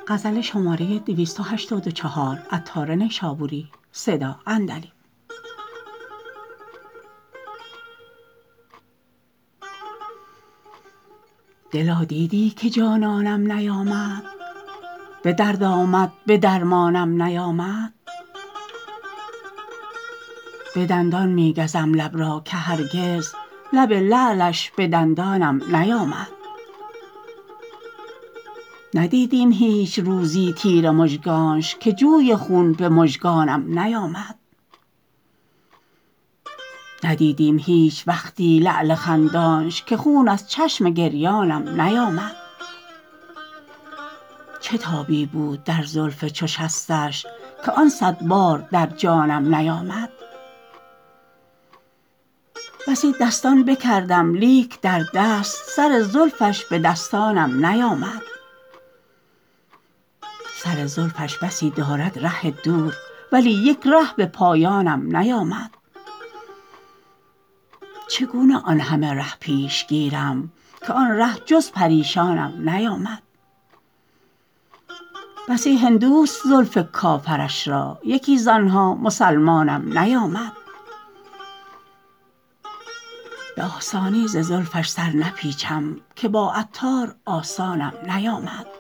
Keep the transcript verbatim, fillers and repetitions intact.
دلا دیدی که جانانم نیامد به درد آمد به درمانم نیامد به دندان می گزم لب را که هرگز لب لعلش به دندانم نیامد ندیدیم هیچ روزی تیر مژگانش که جوی خون به مژگانم نیامد ندیدیم هیچ وقتی لعل خندانش که خون از چشم گریانم نیامد چه تابی بود در زلف چو شستش که آن صد بار در جانم نیامد بسی دستان بکردم لیک در دست سر زلفش به دستانم نیامد سر زلفش بسی دارد ره دور ولی یک ره به پایانم نیامد چگونه آن همه ره پیش گیرم که آن ره جز پریشانم نیامد بسی هندوست زلف کافرش را یکی زانها مسلمانم نیامد به آسانی ز زلفش سر نپیچم که با عطار آسانم نیامد